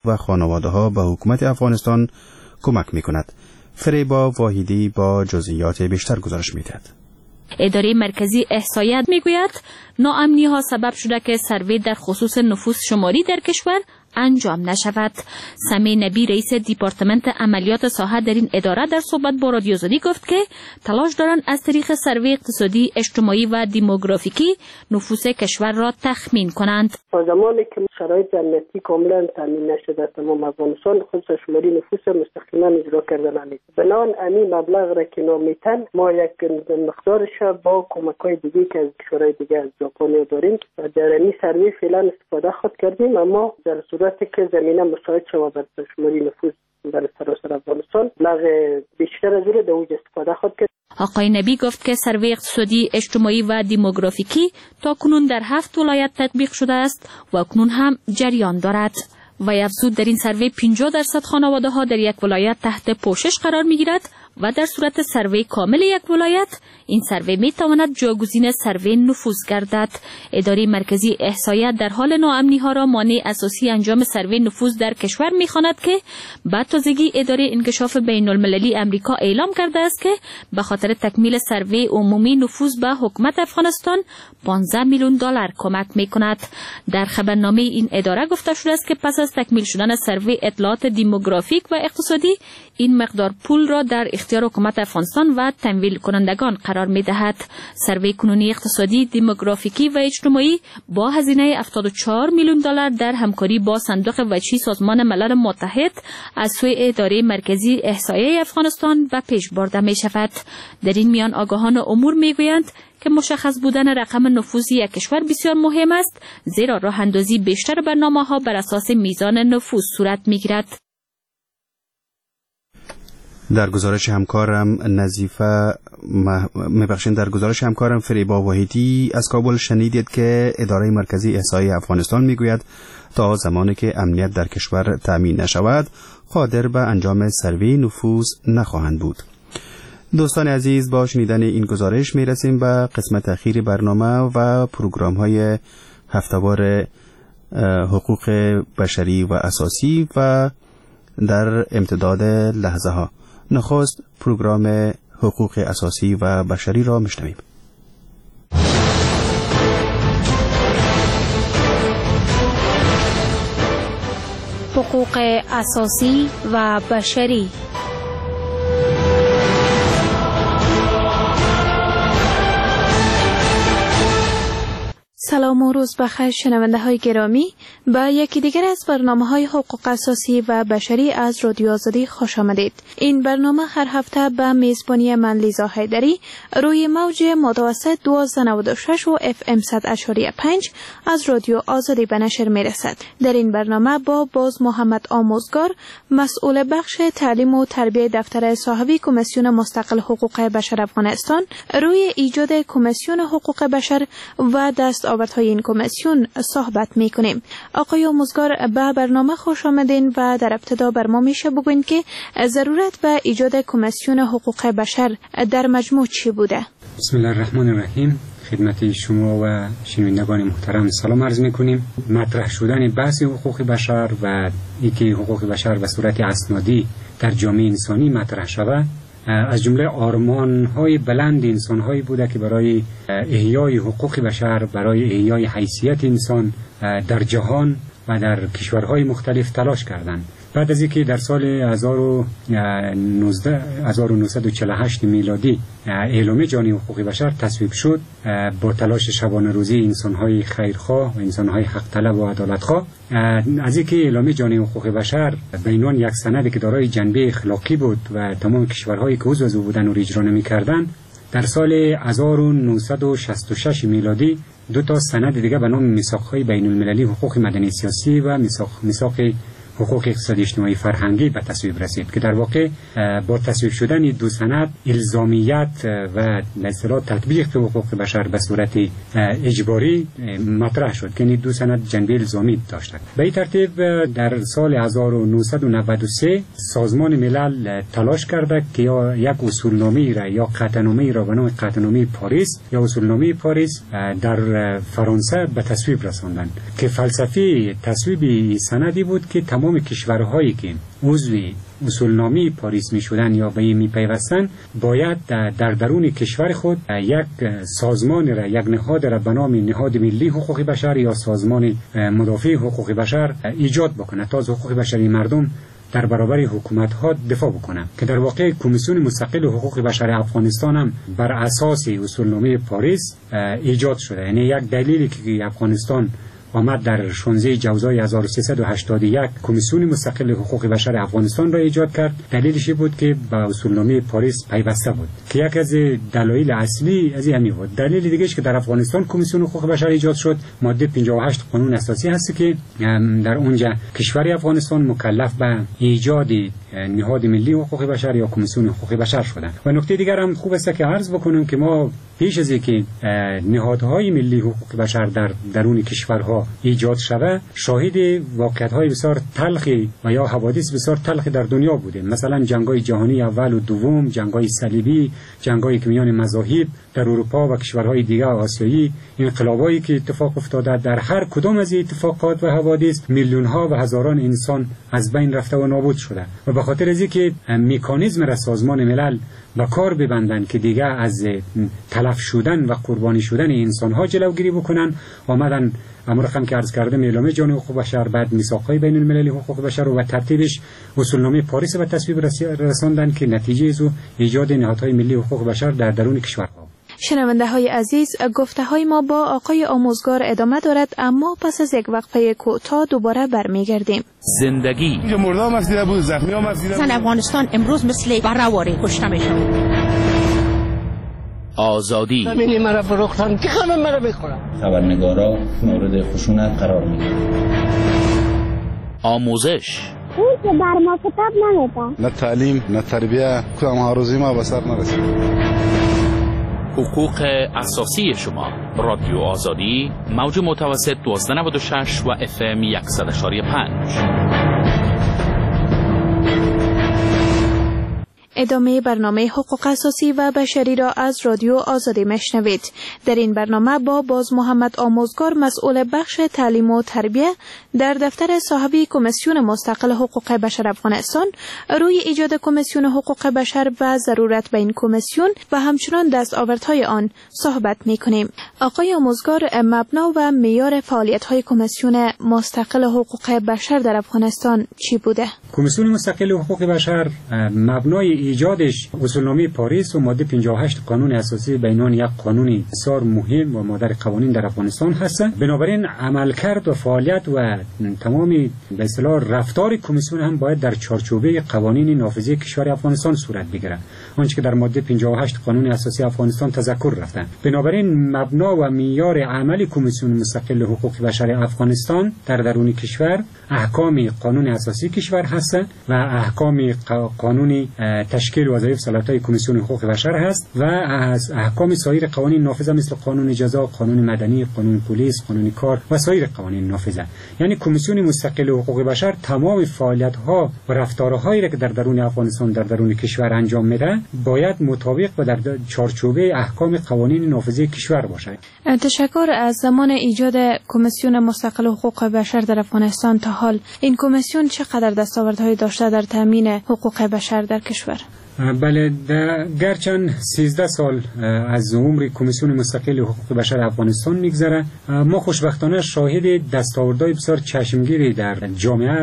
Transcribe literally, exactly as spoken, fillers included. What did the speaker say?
و خانواده ها به حکومت افغانستان کمک می کند. فریبا واحدی با جزئیات بیشتر گزارش می دهد. اداره مرکزی احصاییات می گوید ناامنی ها سبب شده که سروی در خصوص نفوس شماری در کشور انجام نشود. سمی نبی رئیس دیپارتمنت عملیات ساحه در این اداره در صحبت با رادیو آزادی گفت که تلاش دارند از طریق سروی اقتصادی، اجتماعی و دیموگرافیکی نفوس کشور را تخمین کنند. تا زمانی که شرایط امنیتی کاملا تامین نشده تمام افغانستان خود شماری نفوس مستقیما اجرا کردن نیست. بنابراین این مبلغ را که نامیتن ما یک مقدارش با کمک‌های دیگه که از کشورهای دیگه از ژاپن داریم در این سروی فعلا استفاده خود کردیم، اما در صورتی که زمینه مساعد شود بر شماری نفوس در سراسر افغانستان مبلغ بیشتر از اون دوج استفاده خود کرد. آقای نبی گفت که سروی اقتصادی، اجتماعی و دیموگرافیکی تا کنون در هفت ولایت تطبیق شده است و کنون هم جریان دارد. و افزود در این سروی پنجاه درصد خانواده ها در یک ولایت تحت پوشش قرار می گیرد و در صورت سروی کامل یک ولایت این سروی می تواند جایگزین سروی نفوس گردد. اداره مرکزی احصاییات در حال ناامنی ها را مانع اساسی انجام سروی نفوس در کشور می خواند که بعد تازگی اداره انکشاف بین المللی امریکا اعلام کرده است که به خاطر تکمیل سروی عمومی نفوس به حکومت افغانستان پانزده میلیون دلار کمک می کند. در خبرنامه این اداره گفته شده است که پس از تکمیل شدن سروی اطلاعات دیموگرافیک و اقتصادی این مقدار پول را در اختیار حکومت افغانستان و تمویل کنندگان قرار می دهد. سروی کنونی اقتصادی، دیموگرافیکی و اجتماعی با هزینه هفتاد و چهار میلیون دلار در همکاری با صندوق وجهی سازمان ملل متحد از سوی اداره مرکزی احصایه افغانستان به پیش برده می شود. در این میان آگاهان امور می گویند که مشخص بودن رقم نفوذی یک کشور بسیار مهم است، زیرا راه اندازی بیشتر برنامه‌ها بر اساس میزان نفوذ صورت می‌گیرد. در گزارش همکارم نظیفه میبخشین در گزارش همکارم فریبا واحدی از کابل شنیدید که اداره مرکزی احصایه افغانستان میگوید تا زمانی که امنیت در کشور تامین نشود قادر به انجام سروی نفوذ نخواهند بود. دوستان عزیز، با شنیدن این گزارش میرسیم به قسمت اخیر برنامه و پروگرام های هفته‌وار حقوق بشری و اساسی و در امتداد لحظه ها. نخست پروگرام حقوق اساسی و بشری را میشنویم. حقوق اساسی و بشری. سلام و روز بخیر شنونده های گرامی، به یکی دیگر از برنامه های حقوق اساسی و بشری از رادیو آزادی خوش آمدید. این برنامه هر هفته به میزبانی من لیزا حیدری روی موج متوسط دوازده نود و شش و اف ام صد اشاری پنج از رادیو آزادی به نشر می رسد. در این برنامه با باز محمد آموزگار، مسئول بخش تعلیم و تربیه دفتر صاحبی کمیسیون مستقل حقوق بشر افغانستان، روی ایجاد کمیسیون حقوق بشر و دستاوردهای این کمیسیون صحبت می کنیم. آقای آموزگار، به برنامه خوش آمدین و در ابتدا بر ما میشه بگوین که ضرورت به ایجاد کمیسیون حقوق بشر در مجموع چی بوده؟ بسم الله الرحمن الرحیم. خدمت شما و شنوندگان محترم سلام عرض میکنیم. مطرح شدن بحث حقوق بشر و اینکه حقوق بشر به صورت اسنادی در جامعه انسانی مطرح شود از جمله آرمان‌های بلند انسان‌هایی بوده که برای احیای حقوق بشر، برای احیای حیثیت انسان در جهان و در کشورهای مختلف تلاش کردند. بعد از اینکه در سال هزار و نهصد و چهل و هشت میلادی اعلامیه جهانی حقوق بشر تصویب شد، با تلاش شبانه روزی انسان‌های خیرخواه و انسان‌های حق طلب و عدالتخواه، از اینکه اعلامیه جهانی حقوق بشر به عنوان یک سند که دارای جنبه اخلاقی بود و تمام کشورهایی که عضو از او بودند و اجرا نمی‌کردند، در سال هزار و نهصد و شصت و شش میلادی دو تا سند دیگه به نام میثاق‌های بین‌المللی حقوق مدنی سیاسی و میثاق میثاق حقوق اقتصادی اجتماعی فرهنگی به تصویب رسید که در واقع با تصویب شدن دو سند الزامیت و به اصطلاح تطبیق حقوق بشر به صورت اجباری مطرح شد که این دو سند جنبه الزامی داشتند. به این ترتیب در سال هزار و نهصد و نود و سه سازمان ملل تلاش کرده که یا یک اصولنامه را یا قطعنامه را به نام قطعنامه پاریس یا اصولنامه پاریس در فرانسه به تصویب رساندند که فلسفه تصویب سندی بود که تمام تمام کشورهایی که عضو اصولنامه پاریس می شدن یا به این می پیوستن باید در درون کشور خود یک سازمان را، یک نهاد را به نام نهاد ملی حقوق بشر یا سازمان مدافع حقوق بشر ایجاد بکنه تا از حقوق بشری مردم در برابر حکومت ها دفاع بکنه، که در واقع کمیسیون مستقل حقوق بشر افغانستان هم بر اساس اصولنامه پاریس ایجاد شده. یعنی یک دلیلی که افغانستان آمد در شانزده جوزای هزار و سیصد و هشتاد و یک کمیسیون مستقل حقوق بشر افغانستان را ایجاد کرد، دلیلش بود که با اصولنامه پاریس پیوسته بود، که یک از دلایل اصلی از همین بود. دلیل دیگه که در افغانستان کمیسیون حقوق بشر ایجاد شد ماده پنجاه و هشت قانون اساسی هست که در اونجا کشور افغانستان مکلف به ایجاد نهاد ملی حقوق بشر یا کمیسیون حقوق بشر شدند. و نکته دیگر هم خوب است که عرض بکنم که ما پیش از اینکه نهادهای ملی حقوق بشر در درون کشورها ایجاد شود شاهد واقعیت‌های بسیار تلخی و یا حوادث بسیار تلخی در دنیا بودیم. مثلا جنگ‌های جهانی اول و دوم، جنگ‌های صلیبی، جنگ‌های که میان مذاهب در اروپا و کشورهای دیگر آسیایی، انقلابایی که اتفاق افتاده، در هر کدام از این اتفاقات و حوادث میلیون‌ها و هزاران انسان از بین رفته و نابود شده. و به خاطر از اینکه مکانیزم را سازمان ملل به کار ببندن که دیگه از تلف شدن و قربانی شدن انسان‌ها جلوگیری بکنن، آمدن امر رقم که عرض کردم اعلامیه جهانی حقوق بشر، بعد میثاق‌های بین المللی حقوق بشر و ترتیبش اصولنامه پاریس به تصویب رساندن که نتیجه از ایجاد نهادهای ملی حقوق بشر در درون کشورها. شنونده های عزیز، گفته های ما با آقای آموزگار ادامه دارد، اما پس از یک وقفه کوتاه دوباره برمیگردیم. زندگی مرده هم دیده بود، زخمی هم دیده بود. افغانستان امروز مثل برهواری کشته میشه. آزادی همینی مرا فروختن که همه مرا بخورن. خبرنگارا مورد خشونت قرار میگیرن. آموزش اون که بر ما کتاب نمیده. نه تعلیم نه تربیه، کدام هاروزی ما به سر نرسید. حقوق اساسی شما. رادیو آزادی، موج متوسط دوازده نود و شش و اف ام صد و شش و پنج. ادامه برنامه حقوق اساسی و بشری را از رادیو آزادی میشنوید. در این برنامه با باز محمد آموزگار، مسئول بخش تعلیم و تربیه در دفتر صاحبی کمیسیون مستقل حقوق بشر افغانستان، روی ایجاد کمیسیون حقوق بشر و ضرورت به این کمیسیون و همچنان دستاوردهای آن صحبت میکنیم. آقای آموزگار، مبنا و معیار فعالیت‌های کمیسیون مستقل حقوق بشر در افغانستان چی بوده؟ کمیسیون مستقل حقوق بشر مبنای ایجادش اصولنامه پاریس و ماده پنجاه و هشت قانون اساسی بینان یک قانون بسیار مهم و مادر قوانین در افغانستان هست. بنابراین عملکرد و فعالیت و تمام به اصطلاح رفتار کمیسیون هم باید در چارچوبه قوانین نافذه کشور افغانستان صورت بگیرد، آنچه که در ماده پنجاه و هشت قانون اساسی افغانستان تذکر رفتن. بنابراین مبنا و معیار عمل کمیسیون مستقل حقوق بشر افغانستان در درون کشور احکام قانون اساسی کشور هست و احکام قانون تشکیل وظایف صلاحیت‌های کمیسیون حقوق بشر هست و از احکام سایر قوانین نافذه مثل قانون جزا، قانون مدنی، قانون پلیس، قانون کار و سایر قوانین نافذه. یعنی کمیسیون مستقل حقوق بشر تمام فعالیت‌ها و رفتارهایی که در درون افغانستان در درون کشور انجام میده باید مطابق و در چارچوبه احکام قوانین نافذه کشور باشه. تشکر. از زمان ایجاد کمیسیون مستقل حقوق بشر در افغانستان تا حال این کمیسیون چقدر دستاوردهای داشته در تامین حقوق بشر در کشور؟ بله، گرچند سیزده سال از عمر کمیسیون مستقل حقوق بشر افغانستان میگذره، ما خوشبختانه شاهد دستاوردهای بسیار چشمگیری در جامعه